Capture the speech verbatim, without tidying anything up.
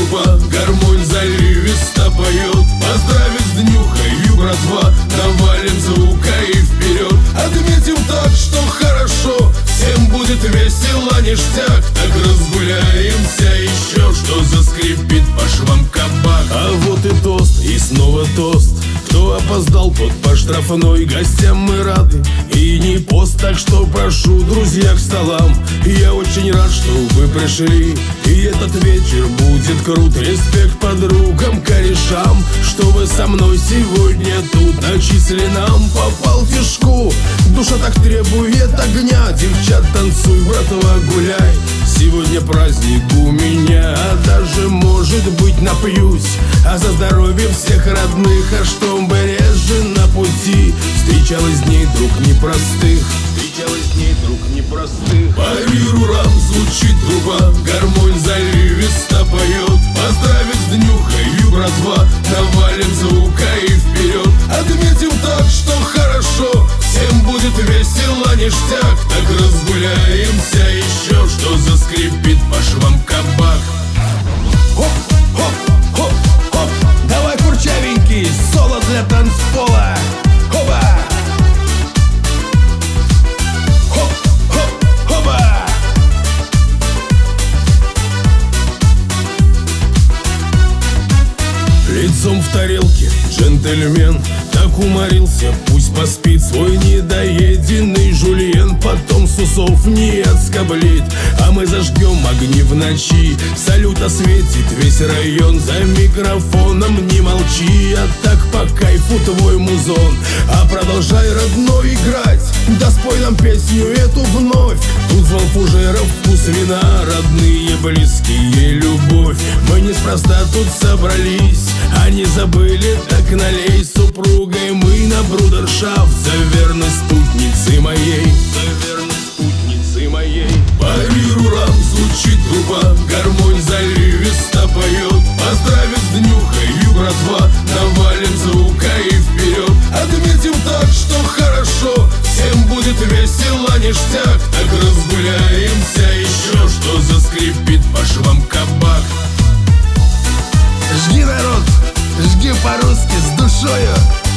труба, гармонь заливисто поет. Поздравить с днюхою, братва, навалим звука и вперед. Отметим так, что хорошо, всем будет весело, ништяк. Так разгуляемся еще, что заскрипит по швам кабак. А вот и тост, и снова тост. Кто опоздал, тот по штрафной. Гостям мы рады, и не пост. Так что прошу, друзья, к столам. Я очень рад, что вы пришли, и этот вечер будет крут. Респект подругам, корешам, что вы со мной сегодня тут. Начисленам попал в фишку, душа так требует огня. Девчат, танцуй, братва, гуляй. Сегодня праздник у меня, а даже, может быть, напьюсь. А за здоровье всех родных, а чтобы реже на пути встречалось дней, друг, непростых. Встречалось дней, друг, непростых. По миру рам звучит труба, гармонь заливисто поет. Поздравить с днюхою, братва, навалим звука и вперед. Отметим так, что хорошо, всем будет весело, ништяк. Так разгуляемся еще, что заскрипит по швам кабак. Хоп, хоп, хоп, хоп. Давай, курчавенький, соло для танцпола. Хоба! Хоп, хоп, хоба! Лицом в тарелке джентльмен так уморился, пусть поспит свой недоеденный жульен. Потом с усов не отскоблит, а мы зажгем огни в ночи. Салют осветит весь район, за микрофоном не молчи. А так по кайфу твой музон, а продолжай, родной, играть. Да спой нам песню эту вновь. Тут звон фужеров, вкус вина, родные, близкие, любовь. Мы неспроста тут собрались, а не забыли, так налей. Супругой мы на брудершафт, за верность спутницы моей, за верность спутницы моей. По миру рам звучит труба, гармонь заливисто поет. Поздравить с днюхою, братва, навалим звука и вперед. Отметим так, что хорошо, всем будет весело, ништяк. Так разгуляемся еще, что заскрипит по швам кабак. Жги, народ, жги по-русски с душою.